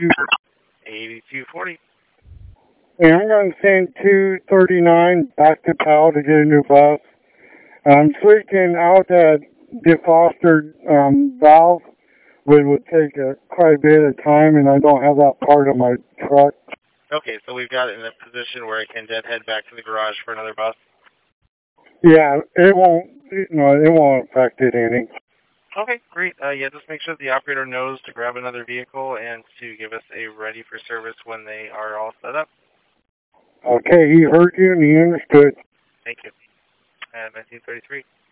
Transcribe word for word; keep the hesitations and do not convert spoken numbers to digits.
eighty-two forty. Hey, I'm going to send two thirty-nine back to Powell to get a new bus. I'm freaking out that defroster um, valve would, would take a, quite a bit of time, and I don't have that part of my truck. Okay, so we've got it in a position where it can then head back to the garage for another bus. Yeah, it won't. No, it won't affect it any. Okay, great. Uh, yeah, just make sure the operator knows to grab another vehicle and to give us a ready for service when they are all set up. Okay, he heard you and he understood. Thank you. Uh, nineteen thirty-three.